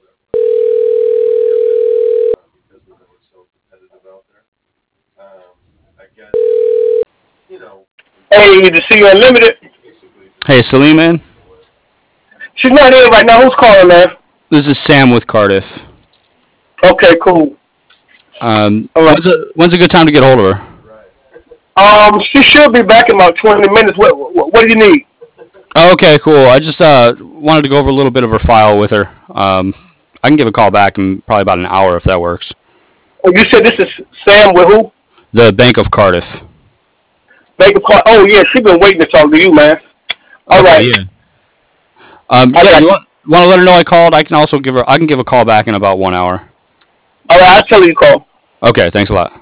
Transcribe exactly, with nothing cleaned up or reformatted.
Hey, to see you unlimited. Hey, Salim, man. She's not here right now. Who's calling, man? This is Sam with Cardiff. Okay, cool. Um, All right. when's a, when's a good time to get hold of her? Um, she should be back in about twenty minutes. What, what, what do you need? Oh, okay, cool. I just uh, wanted to go over a little bit of her file with her. Um, I can give a call back in probably about an hour if that works. Oh, you said this is Sam with who? The Bank of Cardiff. Make a call. Oh, yeah, she's been waiting to talk to you, man. All Okay, right. yeah. Um, I yeah, got you you. want want to let her know I called? I can also give her. I can give a call back in about one hour. All right, I'll tell you to call. Okay, thanks a lot.